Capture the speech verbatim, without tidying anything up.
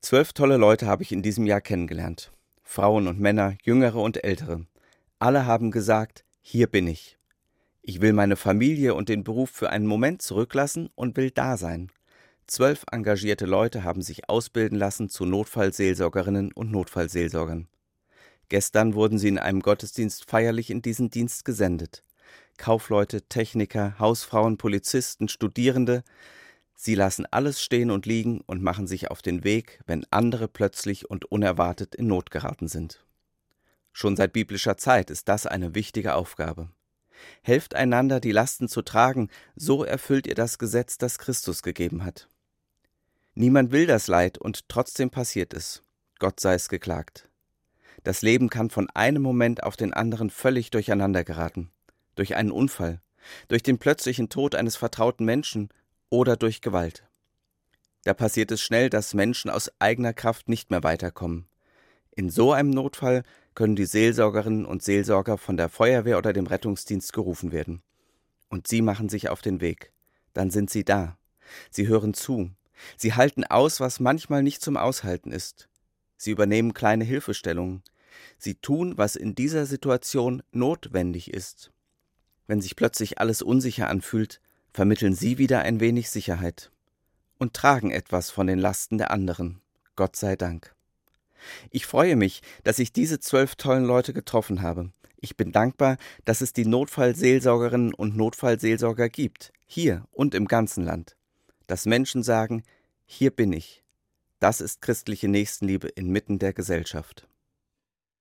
Zwölf tolle Leute habe ich in diesem Jahr kennengelernt. Frauen und Männer, Jüngere und Ältere. Alle haben gesagt, hier bin ich. Ich will meine Familie und den Beruf für einen Moment zurücklassen und will da sein. Zwölf engagierte Leute haben sich ausbilden lassen zu Notfallseelsorgerinnen und Notfallseelsorgern. Gestern wurden sie in einem Gottesdienst feierlich in diesen Dienst gesendet. Kaufleute, Techniker, Hausfrauen, Polizisten, Studierende, sie lassen alles stehen und liegen und machen sich auf den Weg, wenn andere plötzlich und unerwartet in Not geraten sind. Schon seit biblischer Zeit ist das eine wichtige Aufgabe. Helft einander, die Lasten zu tragen, so erfüllt ihr das Gesetz, das Christus gegeben hat. Niemand will das Leid und trotzdem passiert es. Gott sei es geklagt. Das Leben kann von einem Moment auf den anderen völlig durcheinander geraten. Durch einen Unfall, durch den plötzlichen Tod eines vertrauten Menschen oder durch Gewalt. Da passiert es schnell, dass Menschen aus eigener Kraft nicht mehr weiterkommen. In so einem Notfall können die Seelsorgerinnen und Seelsorger von der Feuerwehr oder dem Rettungsdienst gerufen werden. Und sie machen sich auf den Weg. Dann sind sie da. Sie hören zu. Sie halten aus, was manchmal nicht zum Aushalten ist. Sie übernehmen kleine Hilfestellungen. Sie tun, was in dieser Situation notwendig ist. Wenn sich plötzlich alles unsicher anfühlt, vermitteln sie wieder ein wenig Sicherheit und tragen etwas von den Lasten der anderen. Gott sei Dank. Ich freue mich, dass ich diese zwölf tollen Leute getroffen habe. Ich bin dankbar, dass es die Notfallseelsorgerinnen und Notfallseelsorger gibt, hier und im ganzen Land. Dass Menschen sagen, hier bin ich. Das ist christliche Nächstenliebe inmitten der Gesellschaft.